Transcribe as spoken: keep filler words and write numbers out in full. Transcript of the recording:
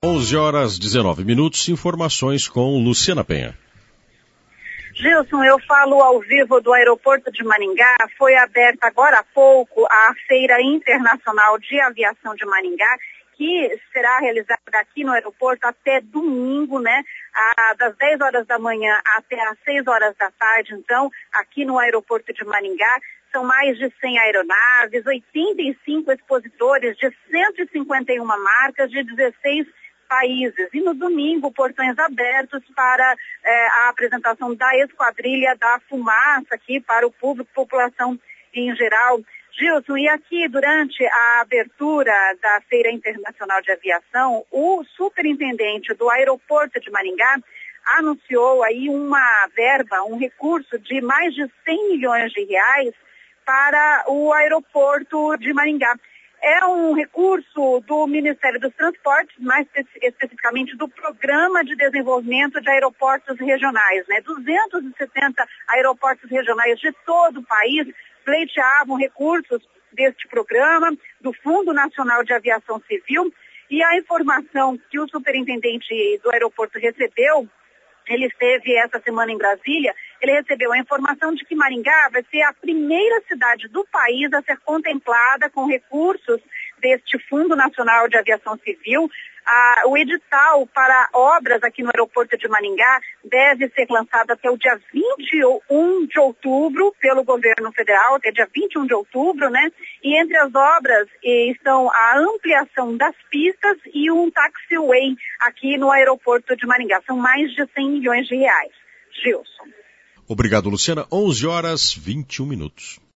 onze horas, dezenove minutos, informações com Luciana Penha. Gilson, eu falo ao vivo do aeroporto de Maringá. Foi aberta agora há pouco a Feira Internacional de Aviação de Maringá, que será realizada aqui no aeroporto até domingo, né? A, das dez horas da manhã até as seis horas da tarde, então, aqui no aeroporto de Maringá. São mais de cem aeronaves, oitenta e cinco expositores de cento e cinquenta e uma marcas de dezesseis países. E no domingo, portões abertos para eh, a apresentação da Esquadrilha da Fumaça aqui para o público, população em geral. Gilson, e aqui durante a abertura da Feira Internacional de Aviação, o superintendente do aeroporto de Maringá anunciou aí uma verba, um recurso de mais de cem milhões de reais para o aeroporto de Maringá. É um recurso do Ministério dos Transportes, mais especificamente do Programa de Desenvolvimento de Aeroportos Regionais, né? duzentos e setenta aeroportos regionais de todo o país pleiteavam recursos deste programa, do Fundo Nacional de Aviação Civil, e a informação que o superintendente do aeroporto recebeu, ele esteve essa semana em Brasília, ele recebeu a informação de que Maringá vai ser a primeira cidade do país a ser contemplada com recursos deste Fundo Nacional de Aviação Civil. Ah, o edital para obras aqui no aeroporto de Maringá deve ser lançado até o dia vinte e um de outubro pelo governo federal, até dia vinte e um de outubro, né? E entre as obras eh, estão a ampliação das pistas e um taxiway aqui no aeroporto de Maringá. São mais de cem milhões de reais. Gilson. Obrigado, Luciana. onze horas, vinte e um minutos.